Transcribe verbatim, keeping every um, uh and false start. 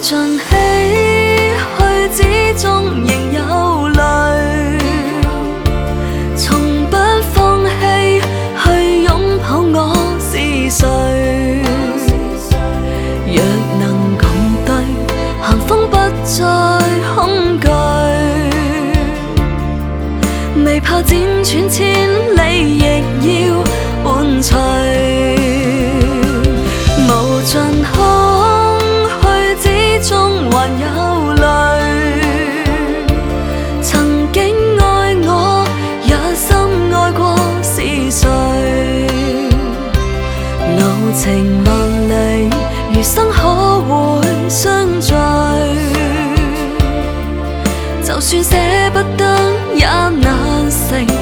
盡唏噓之中仍有淚，從不放棄去擁抱我是誰。若能共對，寒風不再恐懼，未怕輾轉千里亦要伴隨。無盡空虛之中還有淚，曾經愛我也深愛過是誰？路程萬里，餘生可會相聚？就算捨不得也難成